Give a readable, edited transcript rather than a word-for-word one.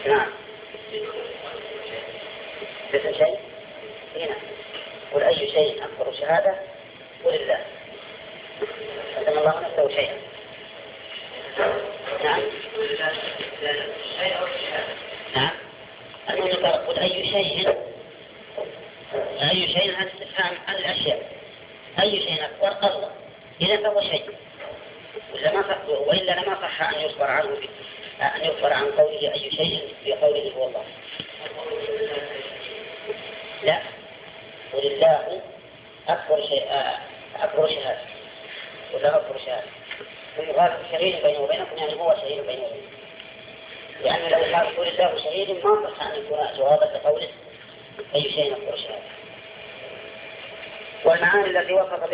نعم. مثل شيء هنا قل أي شيء أكبر شهادة قل الله قسم الله نفسه شيئا. نعم. نعم. المهم قل أي شيء هذا استفهام عن الأشياء. أي شيء أكبر الله إذا فهو شيء وإلا لما صح أن يخبر عن قوله أي شيء في قوله هو الله. لا قل الله أكبر شهادة ولا أكبر شهادة ويقال شهيد بينه وبينكم يعني هو شهيد بينه وبينكم لأن لو قال قل الله شهيد ما صح أن يكون جوابا لقوله أي شيء أكبر شهادة. والمعاني التي وصف